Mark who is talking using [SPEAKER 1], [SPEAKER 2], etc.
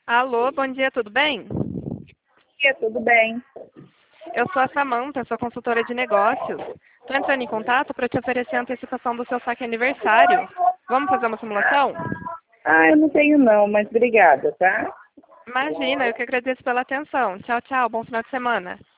[SPEAKER 1] Alô, bom dia, tudo bem?
[SPEAKER 2] Tudo bem?
[SPEAKER 1] Eu sou a Samanta, sou consultora de negócios. Estou entrando em contato para te oferecer a antecipação do seu saque aniversário. Vamos fazer uma simulação?
[SPEAKER 2] Ah, eu não tenho não, mas obrigada, tá?
[SPEAKER 1] Imagina, eu que agradeço pela atenção. Tchau, tchau, bom final de semana.